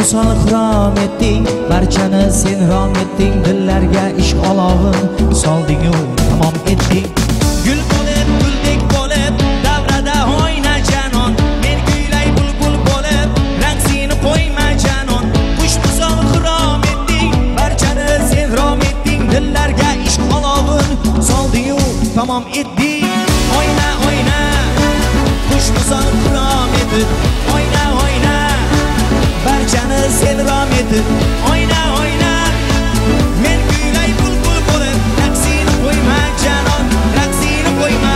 misol xirom etding, barchani sen rom etding, dillarga ishq olovin solding-u tamom etding. Gul bo'lib, guldek bo'lib, davrada o'yna janon, men kuylay bulbul bo'lib, raqsini qo'yma janon. Qush misol xirom etding, barchani sen rom etding, dillarga ishq olovin solding-u tamom etding. O'yna, o'yna, qush misol xirom etib, o'yna, o'yna, barchani sen rom etib, o'yna, o'yna, men kuylay bulbul bo'lib, raqsini qo'yma janon, raqsini qo'yma.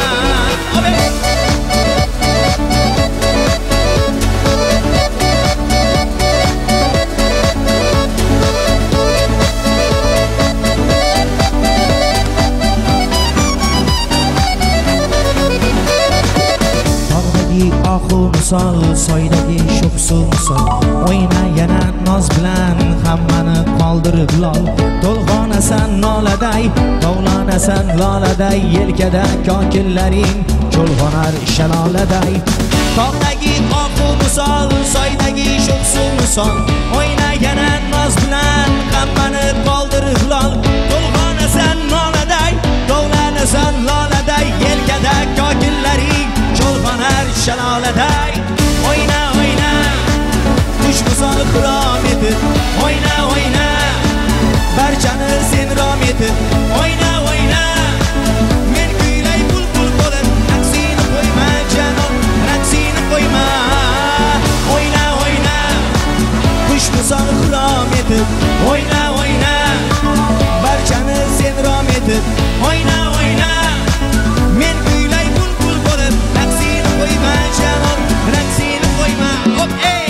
Oxu misol, soydagi sho'xsu misol, o'yna yana noz bilan hammani qoldirib lol. To'lg'onasan noladay, tovlanasan loladay, yelkada kokillaring cho'lg'onar shaloladay. Tog'dagi oxu misol, soydagi sho'xsu misol, o'yna yana noz bilan hammani qoldirib lol. To'lg'onasan noladay, tovlanasan loladay, yelkada kokillaring cho'lg'onar shaloladay. O'yna, o'yna, qush misol xirom etib, o'yna, o'yna, barchani sen rom etib, o'yna, o'yna, men kuylay bulbul bo'lib, raqsini qo'yma janon, raqsini qo'yma. O'yna, o'yna, qush misol xirom etib, o'yna, o'yna, barchani sen rom etib, o'yna, o'yna, men kuylay bulbul bo'lib, raqsini qo'yma janon, raqsini qo'yma. Okey.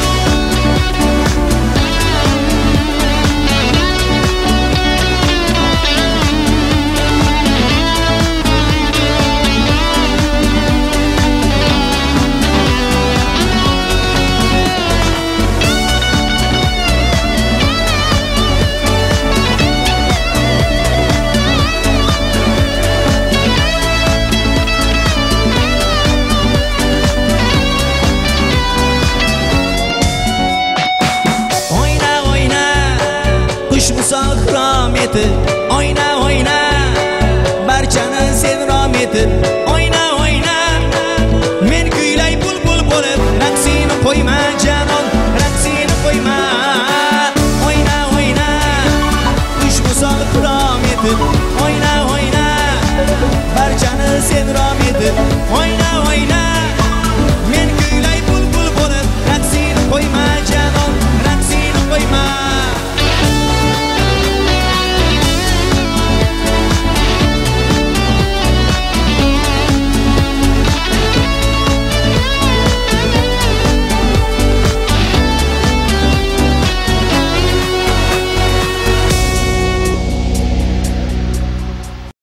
Misol xirom etib, o'yna, o'yna, barchani sen rom etib, o'yna, o'yna, men kuylay bulbul bo'lib, raqsini qo'yma janon, raqsini qo'yma. O'yna, o'yna, qush misol xirom etib, o'yna, o'yna, barchani sen rom etib,